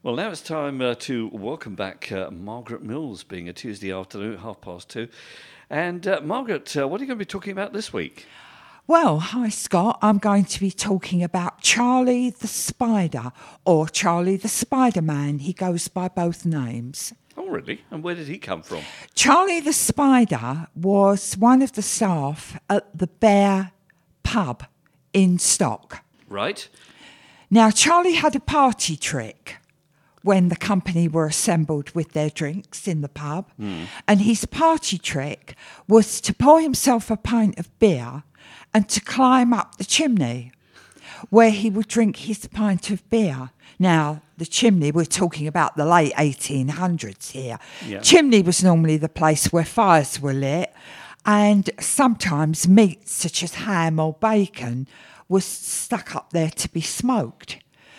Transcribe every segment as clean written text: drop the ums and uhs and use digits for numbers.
Well, now it's time to welcome back Margaret Mills, being a Tuesday afternoon, 2:30. And Margaret, what are you going to be talking about this week? Well, hi Scott. I'm going to be talking about Charlie the Spider, or Charlie the Spider-Man. He goes by both names. Oh, really? And where did he come from? Charlie the Spider was one of the staff at the Bear pub in Stock. Right. Now, Charlie had a party trick when the company were assembled with their drinks in the pub. And his party trick was to pour himself a pint of beer and to climb up the chimney where he would drink his pint of beer. Now, the chimney, we're talking about the late 1800s here. Yeah. Chimney was normally the place where fires were lit, and sometimes meat such as ham or bacon was stuck up there to be smoked.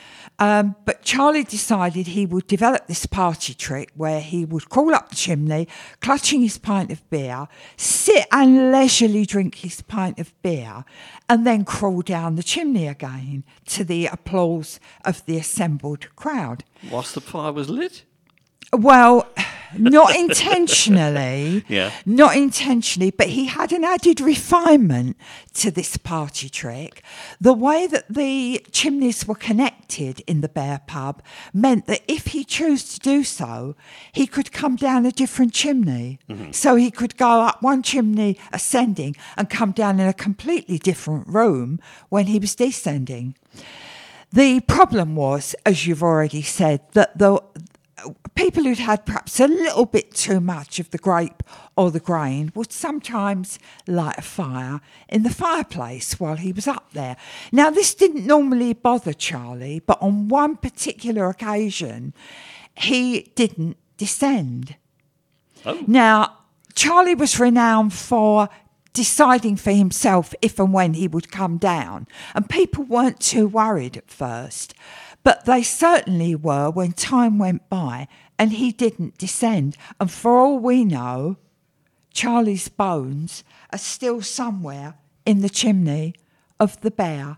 But Charlie decided he would develop this party trick where he would crawl up the chimney, clutching his pint of beer, sit and leisurely drink his pint of beer, and then crawl down the chimney again to the applause of the assembled crowd. Whilst the fire was lit? Well, not intentionally. Yeah. Not intentionally, but he had an added refinement to this party trick. The way that the chimneys were connected in the Bear pub meant that if he chose to do so, he could come down a different chimney. So he could go up one chimney ascending and come down in a completely different room when he was descending. The problem was, as you've already said, that the people who'd had perhaps a little bit too much of the grape or the grain would sometimes light a fire in the fireplace while he was up there. Now, this didn't normally bother Charlie, but on one particular occasion, he didn't descend. Oh. Now, Charlie was renowned for deciding for himself if and when he would come down, and people weren't too worried at first. But they certainly were when time went by and he didn't descend. And for all we know, Charlie's bones are still somewhere in the chimney of the Bear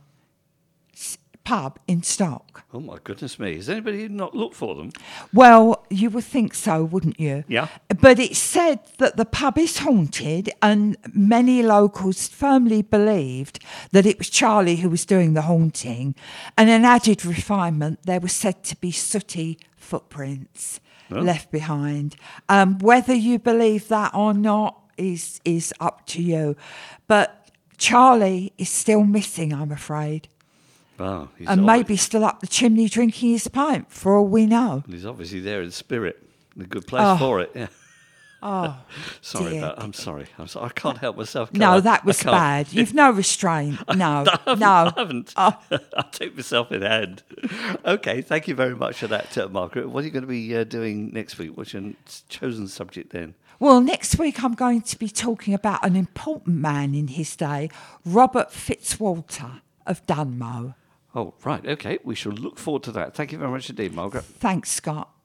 pub in Stock. Oh, my goodness me. Has anybody not looked for them? Well, you would think so, wouldn't you? Yeah. But it's said that the pub is haunted, and many locals firmly believed that it was Charlie who was doing the haunting. And an added refinement, there were said to be sooty footprints left behind. Whether you believe that or not is up to you. But Charlie is still missing, I'm afraid. Oh, And maybe still up the chimney drinking his pint, for all we know. He's obviously there in spirit. A good place for it, yeah. Oh, Sorry dear. about. I'm sorry. I can't help myself. can No, I? that was I can't. bad. You've no restraint. No, I no. haven't. Oh. I took myself in hand. Okay, thank you very much for that, Margaret. What are you going to be doing next week? What's your chosen subject then? Well, next week I'm going to be talking about an important man in his day, Robert Fitzwalter of Dunmow. Oh, right. Okay, we shall look forward to that. Thank you very much indeed, Margaret. Thanks, Scott.